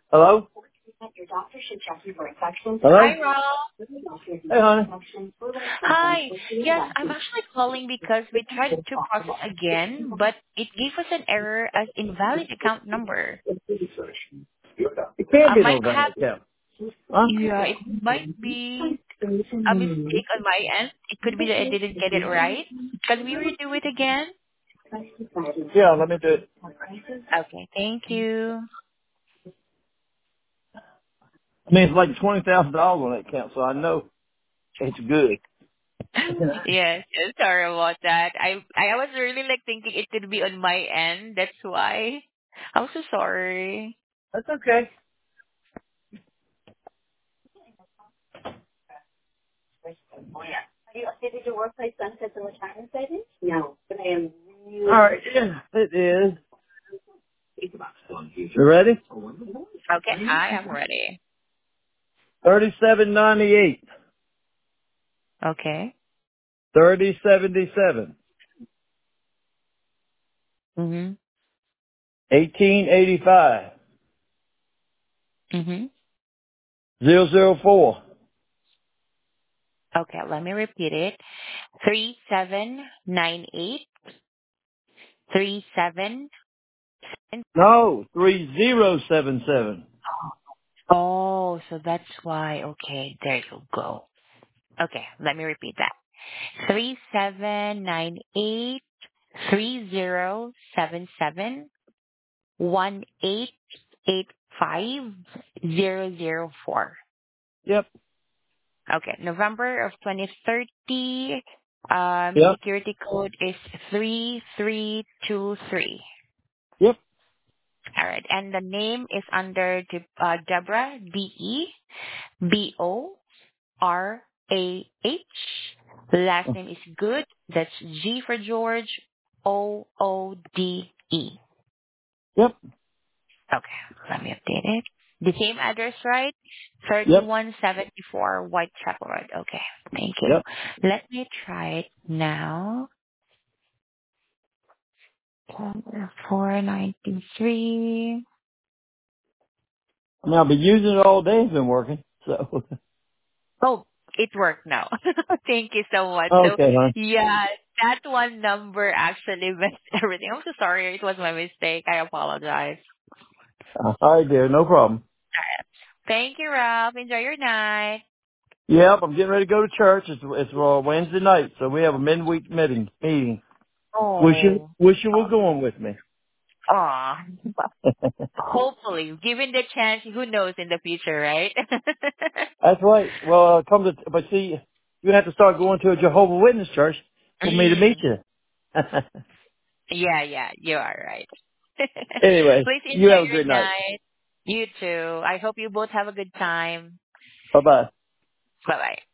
Hello? Hi, Hello? Rob. Hey, honey. Hi. Yes, I'm actually calling because we tried to process again, but it gave us an error as invalid account number. It can't I be no might bank have, account. Huh? yeah, it might be a mistake on my end. It could be that I didn't get it right. Can we redo it again? Yeah, let me do it. Okay, thank you. I mean, it's like $20,000 on that account, so I know it's good. Yes, sorry about that. I was really like thinking it could be on my end. That's why. I'm so sorry. That's okay. All right, yeah, it is. You ready? Okay, I am ready. 3798, Okay. 3077, Mhm. 1885, Mhm. 004. Okay, let me repeat it. 3798 37. No, 3077. Oh, so that's why. Okay, there you go. Okay, let me repeat that. 3798307718850004. Yep, Okay, November of 2030. yep, Security code is 3323. yep. All right, and the name is under Deborah, Deborah. Last name is Good. That's G for George, Oode. Yep, Okay, let me update it. The same address, right? yep, 3174 Whitechapel Road. Okay, thank you. yep. Let me try it now. 493. I mean, I've been using it all day. It's been working. So, Oh, it worked now. Thank you so much. So, okay, hon. yeah, that one number actually messed everything. I'm so sorry. It was my mistake. I apologize. All right, dear. No problem. Thank you, Rob. Enjoy your night. Yep, I'm getting ready to go to church. It's Wednesday night, so we have a midweek meeting. Oh, Wish you were going with me. aw. Hopefully, given the chance, who knows in the future, right? That's right. Well, but see, you have to start going to a Jehovah Witness church for me to meet Mm. you. Yeah, you are right. Anyway, Please you enjoy have a your good night. night. You too. I hope you both have a good time. Bye bye. Bye bye.